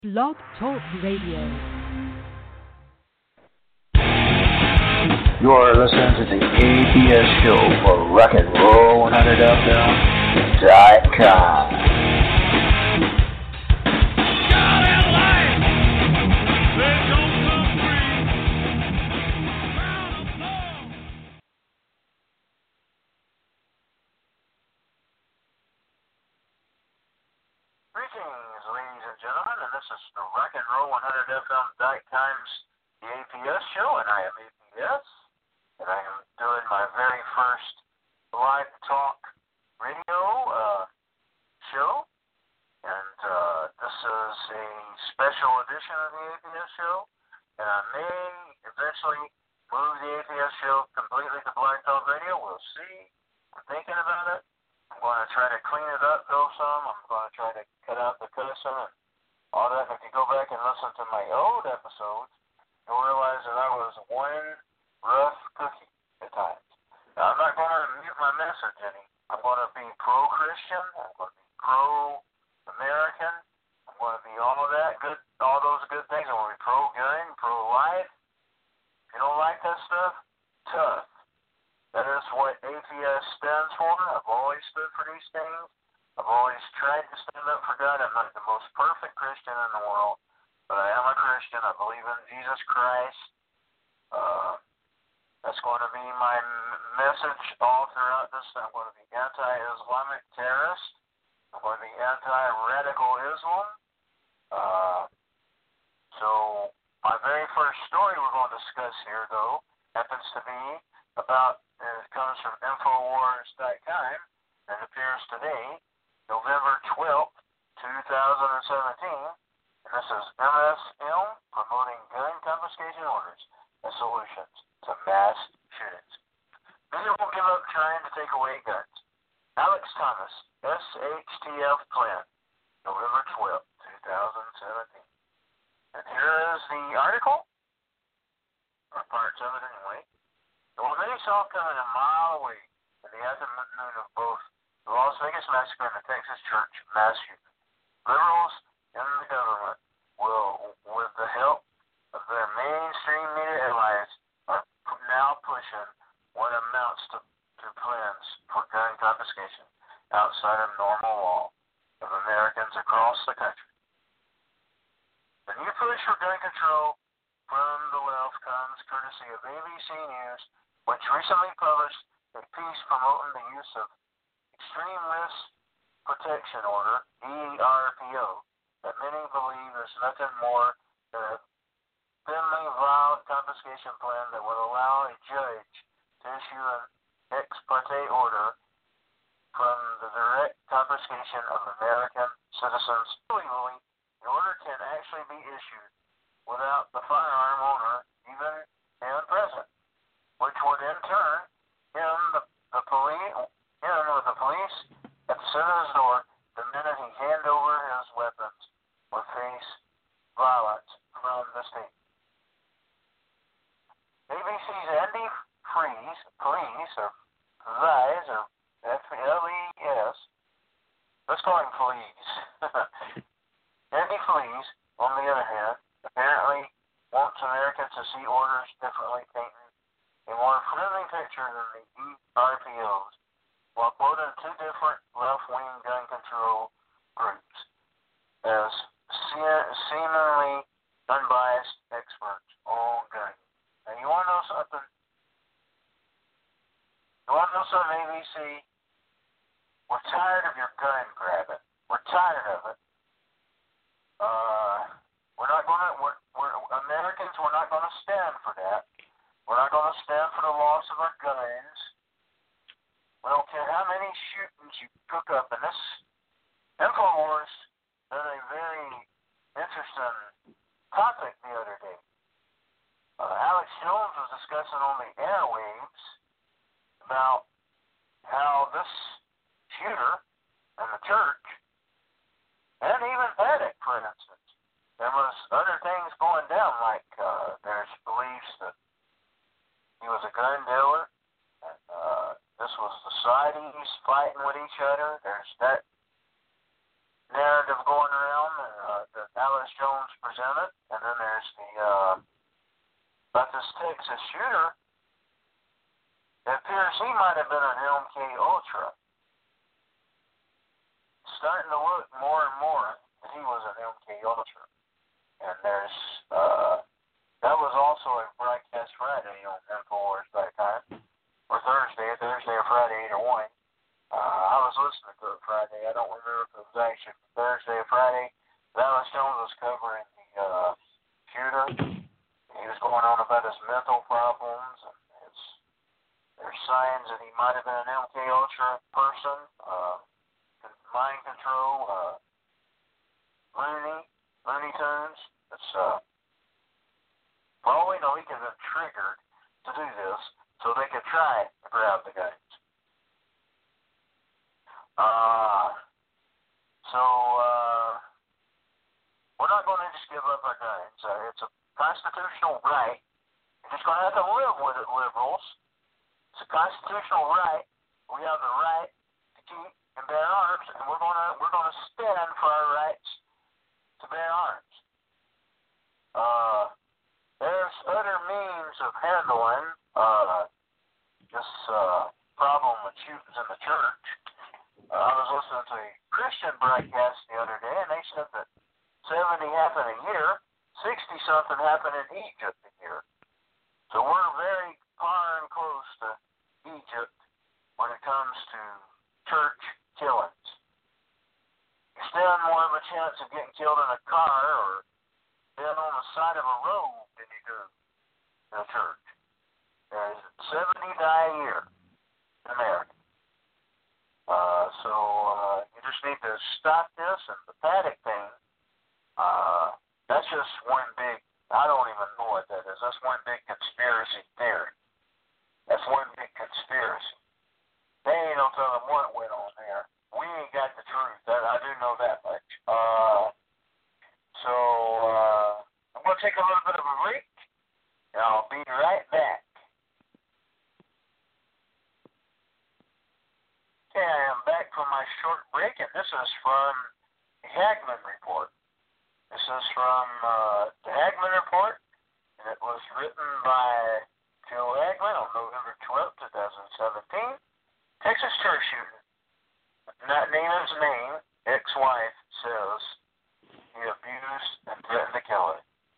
Blog Talk Radio. You are listening to the APS show for Rock and Roll 100FM.com. Greetings, ladies and gentlemen, and this is the Rock and Roll 100FM.com's the APS show, and I am APS, and I am doing my very first live talk radio show, and this is a special edition of the APS show, and I may eventually move the APS show completely to Black Talk Radio. We'll see. I'm thinking about it. I'm going to try to clean it up, though, some. I'm going to try to cut out the cussing and all that. If you go back and listen to my old episodes, you'll realize that I was one rough cookie at times. Now, I'm not going to mute my message any. I'm going to be pro-Christian. I'm going to be pro-American. I'm going to be all that good, all those good things. I'm going to be pro-gun, pro-life. If you don't like that stuff, tough. That is what APS stands for. I've always stood for these things. I've always tried to stand up for God. I'm not the most perfect Christian in the world, but I am a Christian. I believe in Jesus Christ. That's going to be my message all throughout this. I'm going to be anti-Islamic terrorist. I'm going to be anti-radical Islam. So my very first story we're going to discuss here, though, happens to be about, it comes from Infowars.com and appears today, November 12th, 2017, and this is MSM promoting gun confiscation orders as solutions to mass shootings. Many will give up trying to take away guns. Alex Thomas, SHTF plan, November 12th, 2017. And here is the article, or parts of it anyway. Well, many saw coming a mile away in the afternoon of both the Las Vegas massacre and the Texas church mass shooting. Liberals in the government will, with the help of their mainstream media allies, are now pushing what amounts to plans for gun confiscation outside of normal law of Americans across the country. The new push for gun control from the left comes courtesy of ABC News, which recently published a piece promoting the use of Extreme Risk Protection Order, ERPO, that many believe is nothing more than a thinly veiled confiscation plan that would allow a judge to issue an ex parte order from the direct confiscation of American citizens illegally. The order can actually be issued without the firearm owner even being present, which would in turn end with the police at the citizen's door the minute he hand over his weapons or face violence from the state. ABC's Andy Fries, F-L-E-S, let's call him Fleas. Andy Fleas, on the other hand, apparently wants Americans to see orders differently, painting a more friendly picture than the ERPOs, while quoting two different left-wing gun control groups as seemingly unbiased experts on guns. Now, you want to know something? ABC? We're tired of your gun grabbing. We're tired of it. Americans, we're not going to stand for that. We're not going to stand for the loss of our guns. We don't care how many shootings you cook up. And this Infowars did a very interesting topic the other day. Alex Jones was discussing on the airwaves about how this shooter in the church, and even Paddock, for instance, there was other things going down, like there's beliefs that he was a gun dealer, and this was the societies fighting with each other. There's that narrative going around that Alex Dallas Jones presented, and then there's about this Texas shooter. It appears he might have been an MK Ultra. It's starting to look more and more that he was an MK Ultra. And there's that was also a broadcast Friday on Infowars.com, or Thursday or Friday, either one. I was listening to it Friday. I don't remember if it was actually Thursday or Friday. Dallas Jones was covering the shooter. He was going on about his mental problems and there's signs that he might have been an MK Ultra person, mind control, Looney Tunes. It's for all we know, he could have been triggered to do this so they could try to grab the guns. We're not going to just give up our guns. It's a constitutional right. You're just going to have to live with it, liberals. It's a constitutional right. We have the right to keep and bear arms, and we're going to stand for our rights to bear arms. There's other means of handling this problem with shootings in the church. I was listening to a Christian broadcast the other day, and they said that 70 happen a year, 60-something happen in Egypt a year. So we're very far and close to Egypt when it comes to church killings. You stand more of a chance of getting killed in a car or being on the side of a road than you do in a church. There's 70 die a year in America. So you just need to stop this, and the Paddock thing, that's just one big, I don't even know what that is. That's one big conspiracy theory. That's one big conspiracy. They ain't no telling what went on there. We ain't got the truth. I do know that much. I'm going to take a little bit of a break, and I'll be right back. Okay, I am back from my short break, and this is from the Hagmann Report. This is from the Hagmann Report, and it was written by Joe Hagmann on November 12, 2017. Texas church shooter. Not name his name. Ex-wife says he abused and threatened to kill her.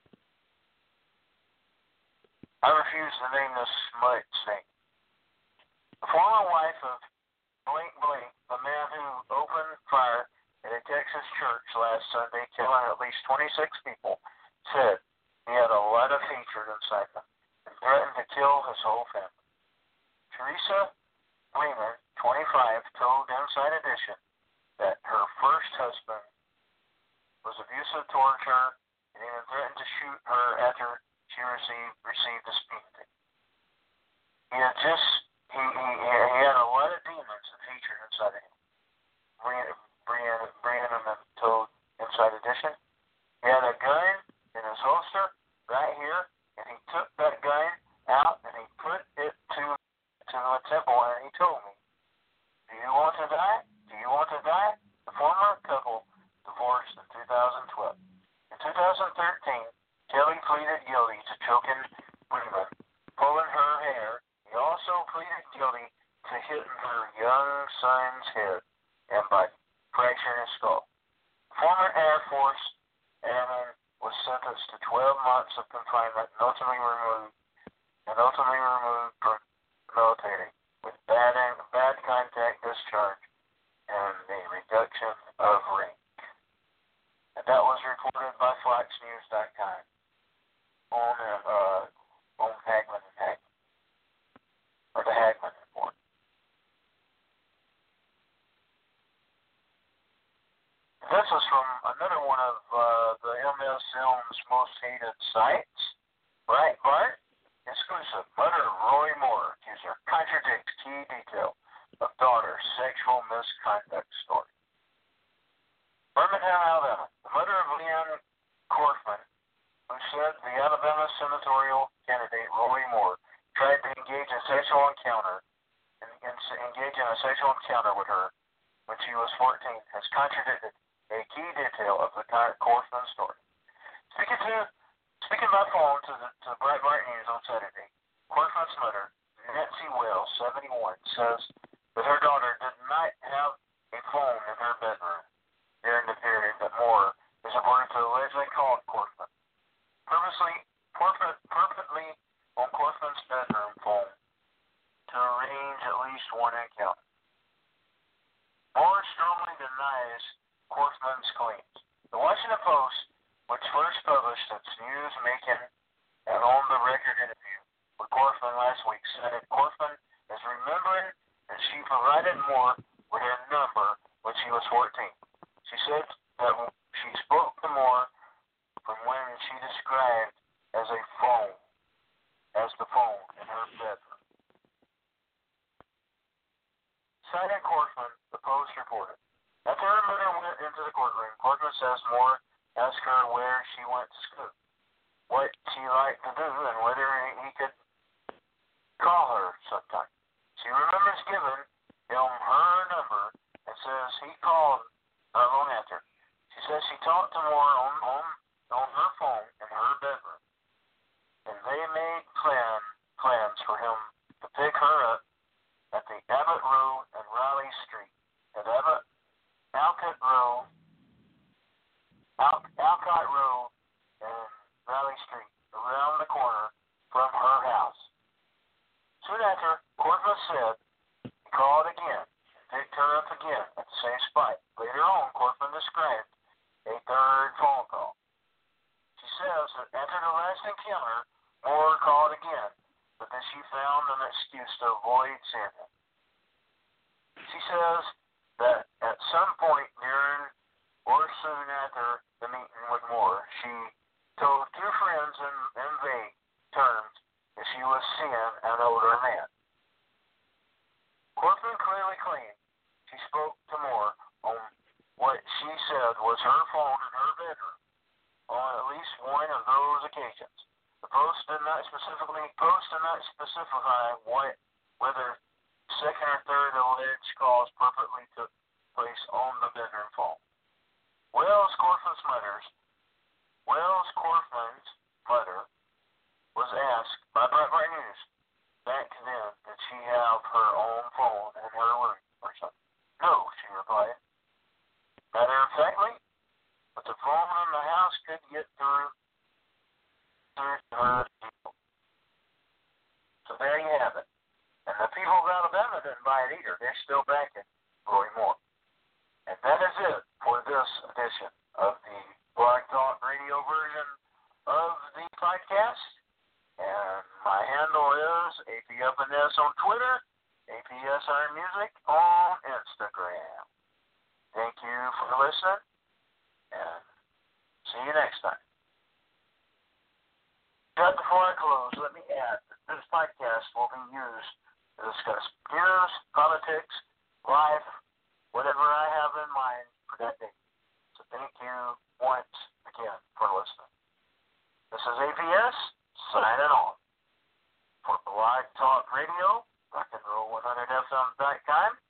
I refuse to name this smut snake. The former wife of Blake, the man who opened fire at a Texas church last Sunday, killing at least 26 people, said he had a lot of hatred inside him and threatened to kill his whole family. Teresa Lehman, 25, told Inside Edition that her first husband was abusive towards her and even threatened to shoot her after she received a speeding. He had a lot of demons and hatred inside of him. Brianna told Inside Edition. He had a gun in his holster right here, and he took that gun out and he put it to a temple, and he told me, "Do you want to die? Do you want to die?" The former couple divorced in 2012. In 2013, Kelly pleaded guilty to choking Brianna, pulling her hair. He also pleaded guilty to hitting her young son's head and by fracturing his skull. Former Air Force airman was sentenced to 12 months of confinement and ultimately removed from military with bad contact discharge and a reduction of rank. And that was reported by FoxNews.com on Hagmann and Hagmann, or the Hagmann Report. This is from another one of the MSM's most hated sites, Breitbart. Exclusive. Mother of Roy Moore accuser contradicts key detail of daughter's sexual misconduct story. Birmingham, Alabama. The mother of Leon Corfman, who said the Alabama senatorial candidate Roy Moore tried to engage in a sexual encounter with her when she was 14, has contradicted a key detail of the Corfman story. Speaking by phone to Breitbart News on Saturday, Cortland's mother, Nancy Wells, 71, says that her daughter did not have a phone in her bedroom during the period that Moore is reported to allegedly called Cortland. Perfectly on Cortland's bedroom phone to arrange at least one encounter. Moore strongly denies Cortland's claims. The Washington Post, which first published its news-making and on-the-record interview with Cortland last week, said that Cortland is remembering and she provided Moore with her number when she was 14. She said that she spoke to Moore from when she described as the phone in her bedroom. Citing Cortland, the Post reported, after her mother went into the courtroom, Cortland says Moore asked her where she went to school, what she liked to do, and whether he could call her sometime. She remembers giving him her number and says he called not long after. She says she talked to Moore on her phone in her bedroom, and they made plans for him to pick her up at the Abbott Road and Raleigh Street, at Alcott Road and Raleigh Street, around the corner from her house. Soon after, Cortland said he called again and picked her up again at the same spot. Later on, Cortland described a third phone call. She says that after the last encounter, Moore called again, but then she found an excuse to avoid seeing him. She says that at some point during or soon after the meeting with Moore, she told two friends in vague terms that she was seeing an older man. Cortland clearly claimed she spoke to Moore on what she said was her phone in her bedroom on at least one of those occasions. The Post did not specify whether second or third alleged calls perfectly took place on the bedroom phone. Wells Cortland's mother was asked by Breitbart News back then did she have her own phone in her room or something. No, she replied. Matter of factly, but the phone in the house could get through her people. So there you have it. And the people of Alabama didn't buy it either. They're still backing Roy Moore. And that is it for this edition of the Blog Talk Radio version of the podcast. And my handle is APUpNS on Twitter, APSR Music on Instagram. Thank you for listening, and see you next time. Just before I close, let me add that this podcast will be used to discuss news, politics, life, whatever I have in mind for that day. So thank you once again for listening. This is APS, signing off. For Blog Talk Radio, rockandroll100fm.com,